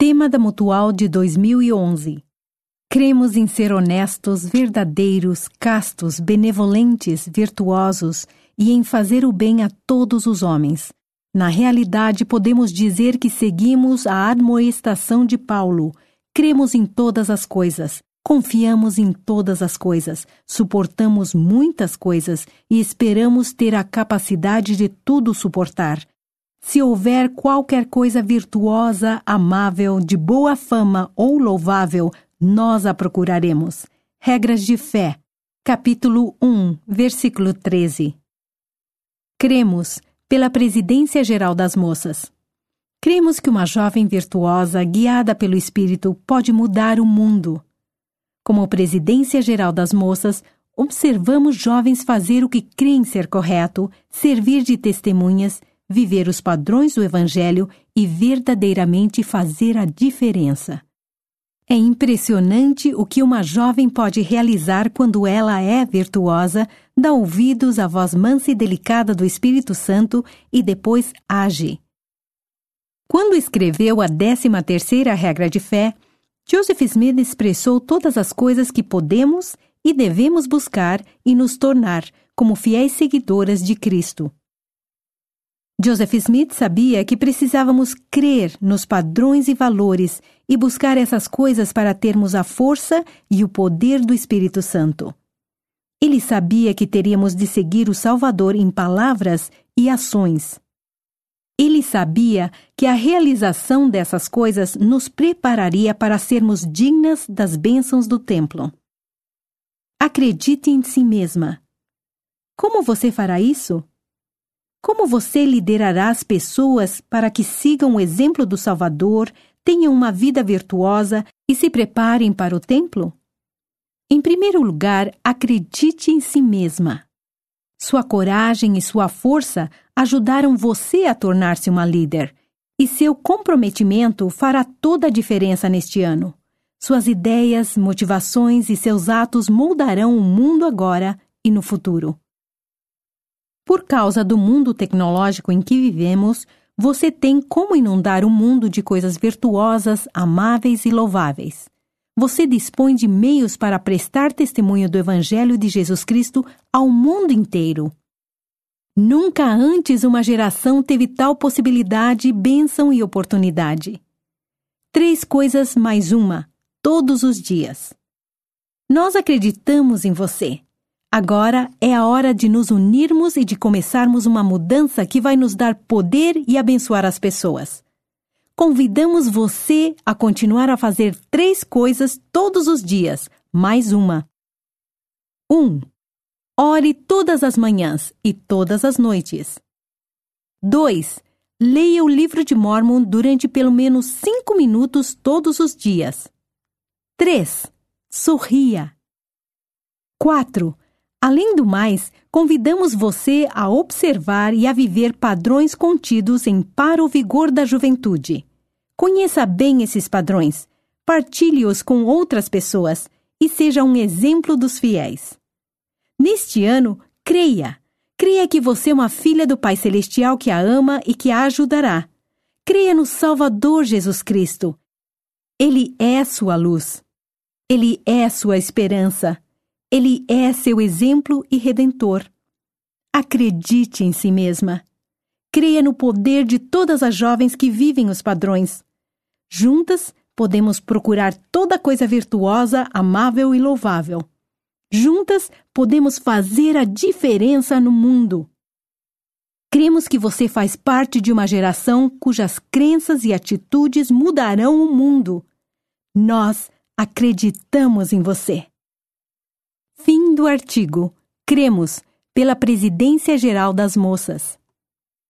Tema da Mutual de 2011. Cremos em ser honestos, verdadeiros, castos, benevolentes, virtuosos e em fazer o bem a todos os homens. Na realidade, podemos dizer que seguimos a admoestação de Paulo. Cremos em todas as coisas, confiamos em todas as coisas, suportamos muitas coisas e esperamos ter a capacidade de tudo suportar. Se houver qualquer coisa virtuosa, amável, de boa fama ou louvável, nós a procuraremos. Regras de Fé, capítulo 1, versículo 13. Cremos pela Presidência Geral das Moças. Cremos que uma jovem virtuosa, guiada pelo Espírito, pode mudar o mundo. Como Presidência Geral das Moças, observamos jovens fazer o que creem ser correto, servir de testemunhas, viver os padrões do Evangelho e verdadeiramente fazer a diferença. É impressionante o que uma jovem pode realizar quando ela é virtuosa, dá ouvidos à voz mansa e delicada do Espírito Santo e depois age. Quando escreveu a 13ª regra de fé, Joseph Smith expressou todas as coisas que podemos e devemos buscar e nos tornar como fiéis seguidoras de Cristo. Joseph Smith sabia que precisávamos crer nos padrões e valores e buscar essas coisas para termos a força e o poder do Espírito Santo. Ele sabia que teríamos de seguir o Salvador em palavras e ações. Ele sabia que a realização dessas coisas nos prepararia para sermos dignas das bênçãos do templo. Acredite em si mesma. Como você fará isso? Como você liderará as pessoas para que sigam o exemplo do Salvador, tenham uma vida virtuosa e se preparem para o templo? Em primeiro lugar, acredite em si mesma. Sua coragem e sua força ajudaram você a tornar-se uma líder, e seu comprometimento fará toda a diferença neste ano. Suas ideias, motivações e seus atos moldarão o mundo agora e no futuro. Por causa do mundo tecnológico em que vivemos, você tem como inundar o mundo de coisas virtuosas, amáveis e louváveis. Você dispõe de meios para prestar testemunho do Evangelho de Jesus Cristo ao mundo inteiro. Nunca antes uma geração teve tal possibilidade, bênção e oportunidade. 3 coisas mais uma, todos os dias. Nós acreditamos em você. Agora é a hora de nos unirmos e de começarmos uma mudança que vai nos dar poder e abençoar as pessoas. Convidamos você a continuar a fazer 3 coisas todos os dias, mais uma. 1. Ore todas as manhãs e todas as noites. 2. Leia o livro de Mórmon durante pelo menos 5 minutos todos os dias. 3. Sorria. 4. Além do mais, convidamos você a observar e a viver padrões contidos em Para o Vigor da Juventude. Conheça bem esses padrões, partilhe-os com outras pessoas e seja um exemplo dos fiéis. Neste ano, creia que você é uma filha do Pai Celestial que a ama e que a ajudará. Creia no Salvador Jesus Cristo. Ele é sua luz. Ele é sua esperança. Ele é seu exemplo e redentor. Acredite em si mesma. Creia no poder de todas as jovens que vivem os padrões. Juntas, podemos procurar toda coisa virtuosa, amável e louvável. Juntas, podemos fazer a diferença no mundo. Cremos que você faz parte de uma geração cujas crenças e atitudes mudarão o mundo. Nós acreditamos em você. Fim do artigo. Cremos pela Presidência Geral das Moças.